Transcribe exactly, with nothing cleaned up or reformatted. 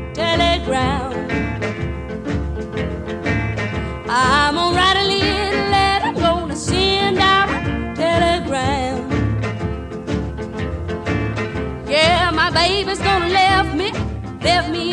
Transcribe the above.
telegram. I'm gonna write a little letter, I'm gonna send out a telegram. Yeah, my baby's gonna left me, left me